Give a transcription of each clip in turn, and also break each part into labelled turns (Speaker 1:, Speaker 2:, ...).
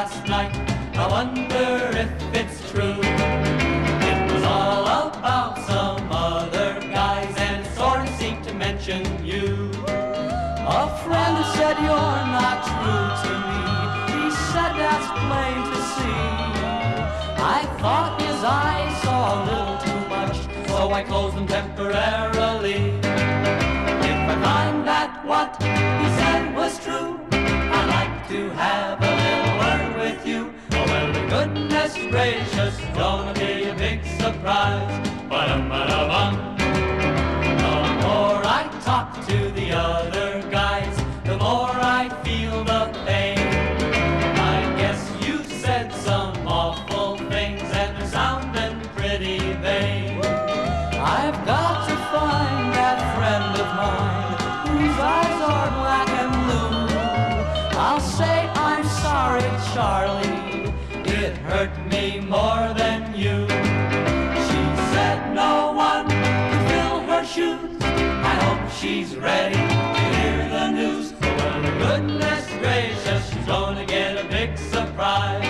Speaker 1: last night. I wonder if it's true. It was all about some other guys and sort of seemed to mention you. A friend said you're not true to me. He said that's plain to see. I thought his eyes saw a little too much, so I closed them temporarily. If I find that what he said was true, I'd like to have a little word with you. Oh, well, goodness gracious, it's gonna be a big surprise. Ba-dum-ba-da-bum. The more I talk to the other guys, the more I feel the pain. I guess you said some awful things and they're sounding pretty vain. I've got to find that friend of mine whose eyes are black and blue. I'll say I'm sorry, Charlie, it hurt me more than you. She said no one could fill her shoes. I hope she's ready to hear the news. Oh, well, goodness gracious, she's gonna get a big surprise.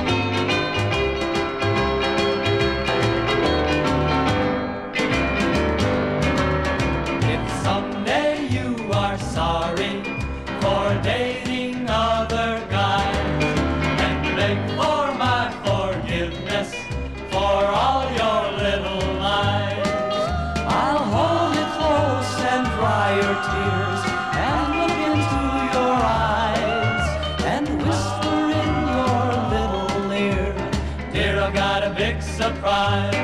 Speaker 1: If someday you are sorry for dating other guys and beg for my forgiveness for all your little lies, I'll hold it close and dry your tears and look into your eyes and whisper in your little ear, dear, I've got a big surprise.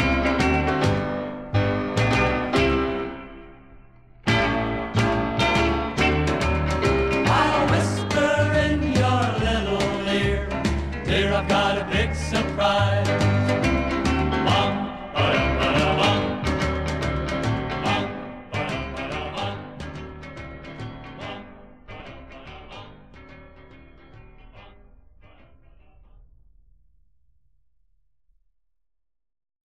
Speaker 1: I'll whisper in your little ear, dear, I've got a big surprise.